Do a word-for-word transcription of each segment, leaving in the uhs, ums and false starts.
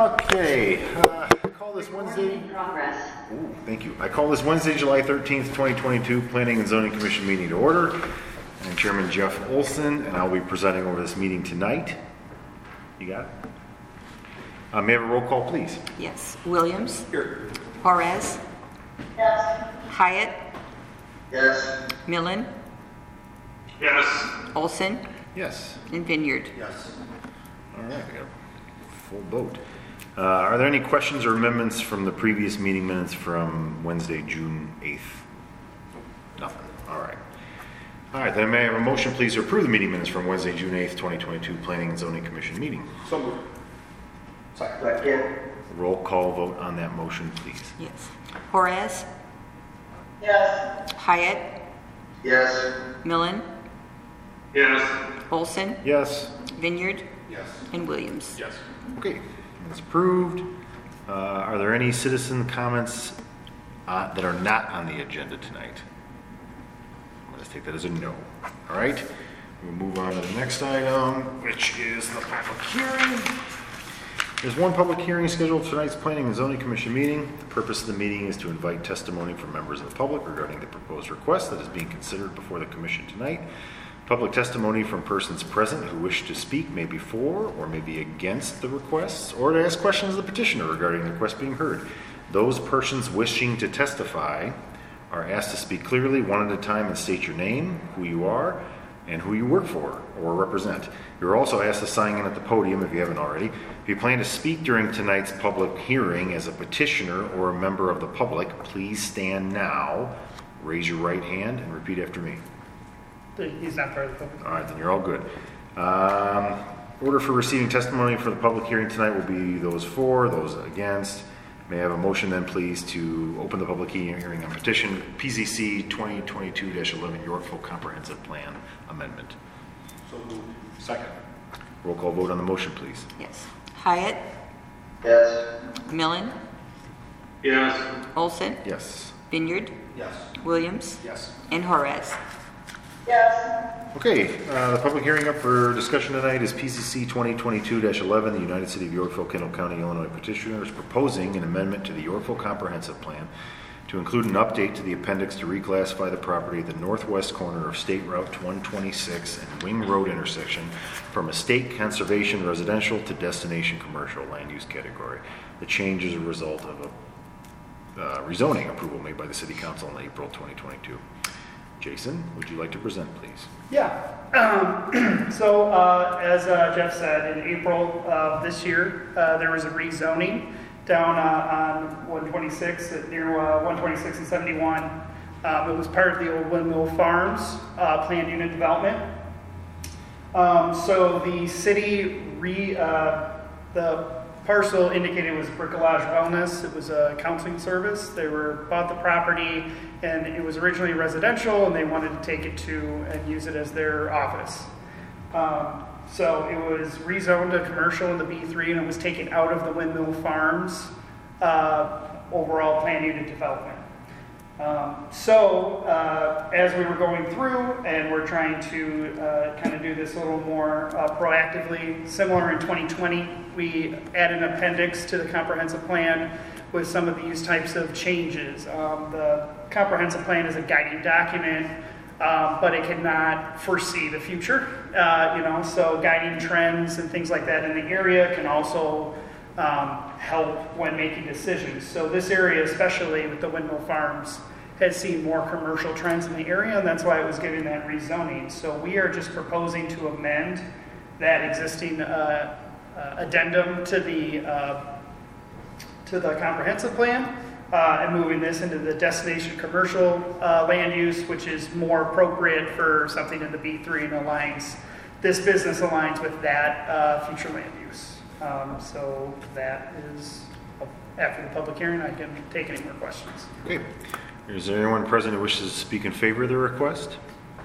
Okay, uh, I call this Wednesday. In progress. Ooh, thank you. I call this Wednesday, July thirteenth, twenty twenty-two Planning and Zoning Commission meeting to order. I'm Chairman Jeff Olson, and I'll be presiding over this meeting tonight. You got it? Uh, may I have a roll call, please? Yes. Williams. Here. Juarez. Yes. Hyatt. Yes. Millen. Yes. Olson. Yes. And Vineyard. Yes. All right, we got a full vote. Uh, are there any questions or amendments from the previous meeting minutes from Wednesday, June eighth? Nothing. All right. All right, then may I have a motion, please, to approve the meeting minutes from Wednesday, June eighth, twenty twenty-two Planning and Zoning Commission meeting? So moved. Second. Roll call vote on that motion, please. Yes. Juarez. Yes. Hyatt. Yes. Millen. Yes. Olson. Yes. Vineyard. Yes. And Williams. Yes. Okay, that's approved. Uh, are there any citizen comments uh, that are not on the agenda tonight? I'm going to take that as a no. All right, we'll move on to the next item, which is the public hearing. There's one public hearing scheduled for tonight's Planning and Zoning Commission meeting. The purpose of the meeting is to invite testimony from members of the public regarding the proposed request that is being considered before the commission tonight. Public testimony from persons present who wish to speak may be for or may be against the requests or to ask questions of the petitioner regarding the request being heard. Those persons wishing to testify are asked to speak clearly one at a time and state your name, who you are, and who you work for or represent. You're also asked to sign in at the podium if you haven't already. If you plan to speak during tonight's public hearing as a petitioner or a member of the public, please stand now, raise your right hand, and repeat after me. He's not part of the public. All right, then you're all good. Um, order for receiving testimony for the public hearing tonight will be those for, those against. May I have a motion then, please, to open the public hearing on petition P Z C twenty twenty-two dash eleven Yorkville Comprehensive Plan Amendment? So moved. Second. Roll call vote on the motion, please. Yes. Hyatt. Yes. Millen. Yes. Olson. Yes. Vineyard. Yes. Williams. Yes. And Juarez. Yes. Okay, uh, the public hearing up for discussion tonight is P Z C twenty twenty-two dash eleven. The United City of Yorkville, Kendall County, Illinois petitioner is proposing an amendment to the Yorkville Comprehensive Plan to include an update to the appendix to reclassify the property at the northwest corner of State Route one twenty-six and Wing Road intersection from estate conservation residential to destination commercial land use category. The change is a result of a uh, rezoning approval made by the City Council in April twenty twenty-two. Jason, would you like to present, please? Yeah. Um, so, uh, as uh, Jeff said, in April of this year, uh, there was a rezoning down uh, on one twenty-six at near uh, one twenty-six and seventy-one. Um, it was part of the old Windmill Farms uh, planned unit development. Um, so the city re uh, the parcel indicated was Bricolage Wellness. It was a counseling service. They were bought the property, and it was originally residential, and they wanted to take it to and use it as their office. Um, so it was rezoned to commercial in the B three, and it was taken out of the Windmill Farms uh, overall plan unit development. Um, so uh, as we were going through, and we're trying to uh, kind of do this a little more uh, proactively, similar in twenty twenty, we added an appendix to the comprehensive plan with some of these types of changes. Um, the comprehensive plan is a guiding document, um, but it cannot foresee the future, uh, you know, so guiding trends and things like that in the area can also um, help when making decisions. So this area, especially with the Windmill Farms, has seen more commercial trends in the area, and that's why it was given that rezoning. So we are just proposing to amend that existing uh, uh, addendum to the uh, to the comprehensive plan uh, and moving this into the destination commercial uh, land use, which is more appropriate for something in the B three and aligns, this business aligns with that uh, future land use. Um, so that is, after the public hearing, I can take any more questions. Okay. Is there anyone present who wishes to speak in favor of the request?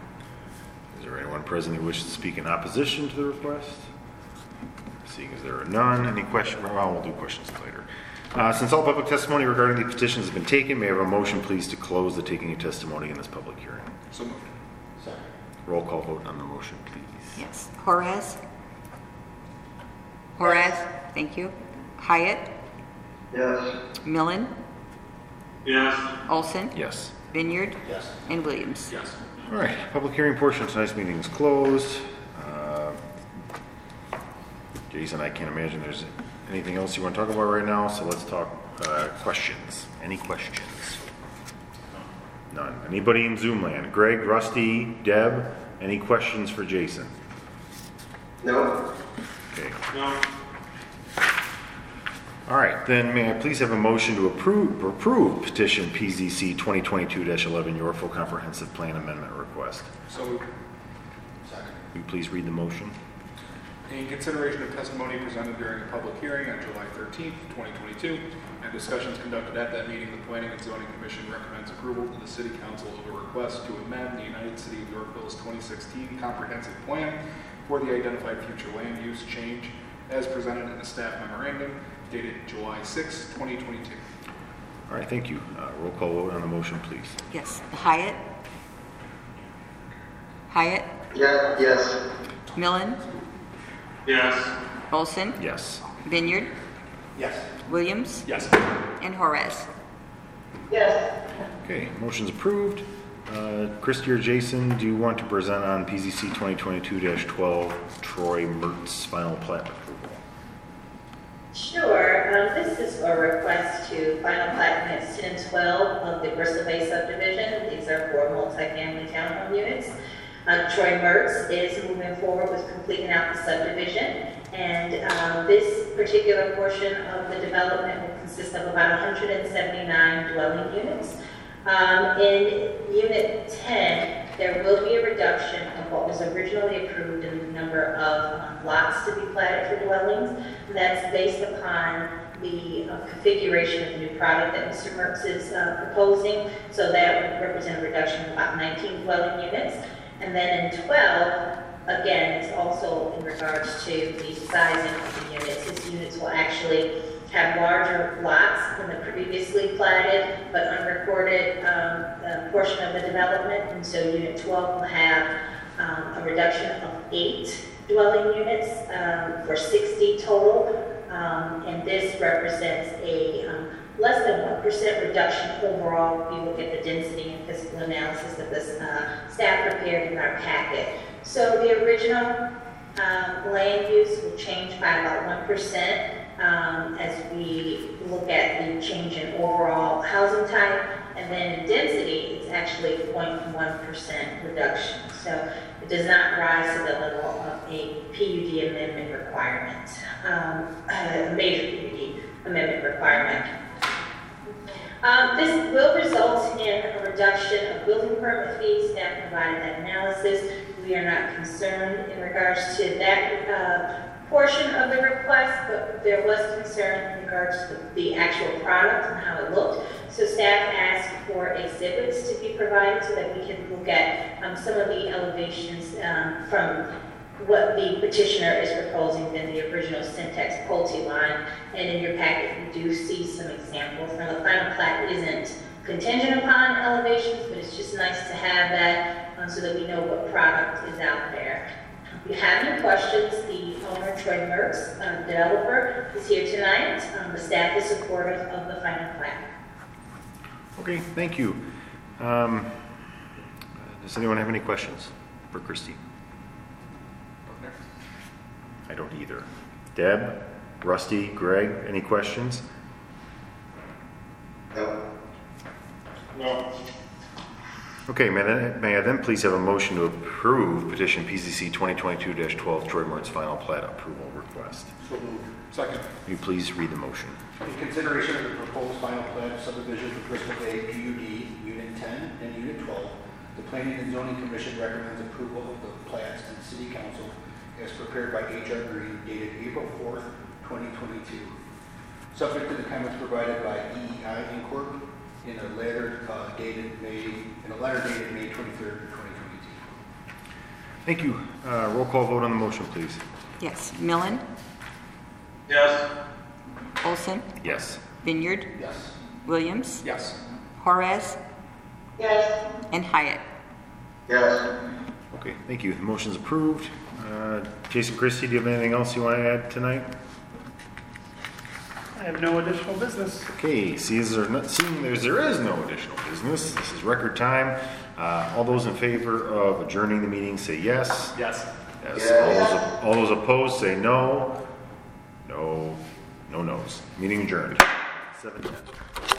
Is there anyone present who wishes to speak in opposition to the request? Seeing as there are none, any questions? Well, we'll do questions later. Uh, since all public testimony regarding the petitions has been taken, may I have a motion, please, to close the taking of testimony in this public hearing? So moved. Second. Roll call vote on the motion, please. Yes. Juarez. Juarez. Thank you. Hyatt, Yes. Millen, Yes. Olson, Yes. Vineyard, Yes. and Williams. Yes. All right, public hearing portion of tonight's meeting is closed. Uh, Jason, I can't imagine there's anything else you want to talk about right now, so let's talk uh, questions. Any questions? None. Anybody in Zoom land? Greg, Rusty, Deb, any questions for Jason? No. Okay. No. All right, then may I please have a motion to approve, approve petition P Z C twenty twenty-two dash eleven Yorkville Comprehensive Plan Amendment Request? So moved. Will you please read the motion? In consideration of testimony presented during a public hearing on July thirteenth, twenty twenty-two, and discussions conducted at that meeting, the Planning and Zoning Commission recommends approval to the City Council of a request to amend the United City of Yorkville's twenty sixteen Comprehensive Plan for the identified future land use change as presented in the staff memorandum dated July sixth, twenty twenty-two. All right, thank you. Uh, roll call vote on the motion, please. Yes. Hyatt, Hyatt, Yeah. Yes. Millen, Yes. Olson, Yes. Vineyard, Yes. Williams, Yes. and Horace. Yes. Okay, motion's approved. Uh, Christie or Jason, do you want to present on P Z C twenty twenty-two dash twelve Troy Mertz final plat approval? Sure. Um, this is a request to final plat units ten and twelve of the Bristol Bay subdivision. These are four multifamily townhome units. Uh, Troy Mertz is moving forward with completing out the subdivision, and um, this particular portion of the development will consist of about one hundred seventy-nine dwelling units. Um, in Unit ten, there will be a reduction of what was originally approved in the number of um, lots to be platted for dwellings. And that's based upon the uh, configuration of the new product that Mister Mertz is uh, proposing. So that would represent a reduction of about nineteen dwelling units. And then in twelve, again, it's also in regards to the sizing of the units. His units will actually have larger lots than the previously platted but unrecorded um, uh, portion of the development. And so Unit twelve will have um, a reduction of eight dwelling units um, for sixty total. Um, and this represents a um, less than one percent reduction overall if you look at the density and physical analysis that this uh, staff prepared in our packet. So the original um, land use will change by about one percent um, as we look at the change in overall housing type. And then in density, it's actually zero point one percent reduction. So it does not rise to the level of a P U D amendment requirement, um, a major P U D amendment requirement. Um, this will result in a reduction of building permit fees. Staff provided that analysis. We are not concerned in regards to that uh, portion of the request, but there was concern in regards to the actual product and how it looked. So staff asked for exhibits to be provided so that we can look at um, some of the elevations um, from what the petitioner is proposing than the original Syntex Pulte line. And in your packet, you do see some examples. Now, the final plat isn't contingent upon elevations, but it's just nice to have that um, so that we know what product is out there. If you have any questions, the owner, Troy Mertz, um, developer, is here tonight. Um, the staff is supportive of the final plat. Okay, thank you. Um, does anyone have any questions for Christie? I don't either. Deb, Rusty, Greg, any questions? No. No. Okay, may I, may I then please have a motion to approve petition P Z C twenty twenty-two dash twelve Troy Mertz final plat approval request? So moved. Second. Will you please read the motion? In consideration of the proposed final plat subdivision for Bristol Bay P U D, Unit ten and Unit twelve, the Planning and Zoning Commission recommends approval of the plats to the City Council as prepared by H R Green dated April fourth, twenty twenty-two. Subject to the comments provided by E E I Incorporated in a letter uh, dated May, in a letter dated May twenty-third, twenty twenty-two. Thank you. Uh, roll call vote on the motion, please. Yes. Millen, Yes. Olson, Yes. Vineyard, Yes. Williams, Yes. Horace, Yes. and Hyatt. Yes. Okay, thank you. The motion's approved. Uh, Jason, Christie, do you have anything else you want to add tonight? I have no additional business. Okay, seeing there, not, seeing there's, there is no additional business, this is record time. Uh, all those in favor of adjourning the meeting say yes. Yes. Yes. All those, all those opposed say no. No. No no's. Meeting adjourned. Seven ten.